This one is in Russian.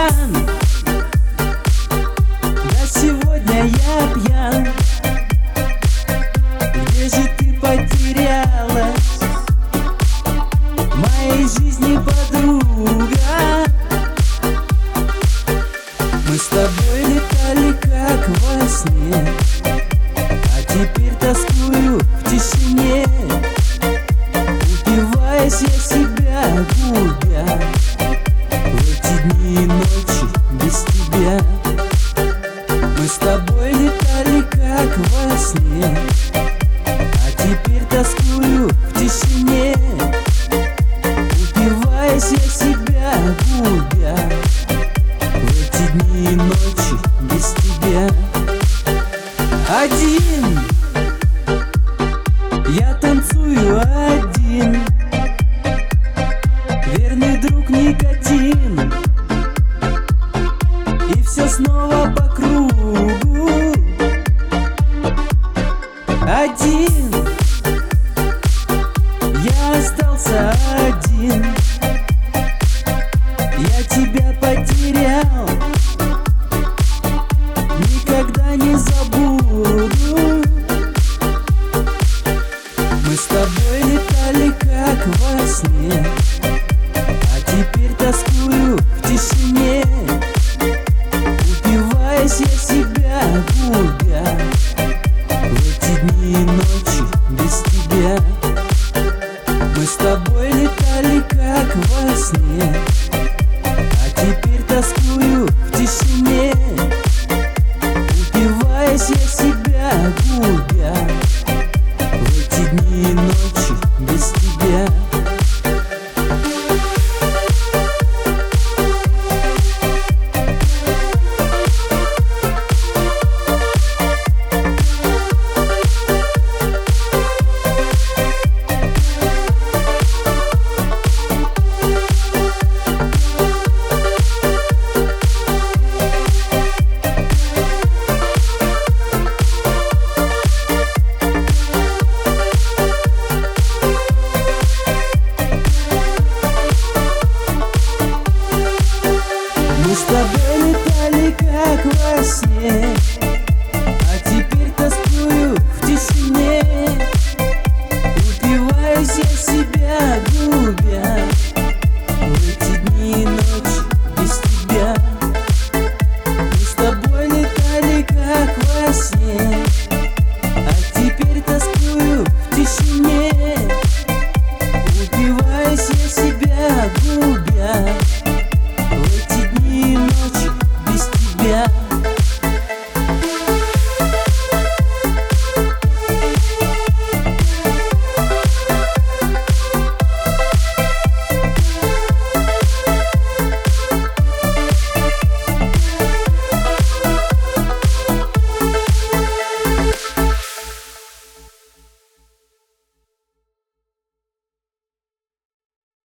пьян. Да сегодня я пьян. Где же ты потерялась, в моей жизни подруга? Мы с тобой летали как во сне, а теперь тоскую в тишине. Упиваясь я себя губя, в эти дни и ночи без тебя. Мы с тобой летали как во сне, а теперь тоскую в тишине. Упиваясь я себя губя, в эти дни и ночи без тебя. Один я танцую один, верный друг никотин, и все снова по кругу. Один я остался один, я тебя потерял, никогда не забуду. Мы с тобой летали как во сне,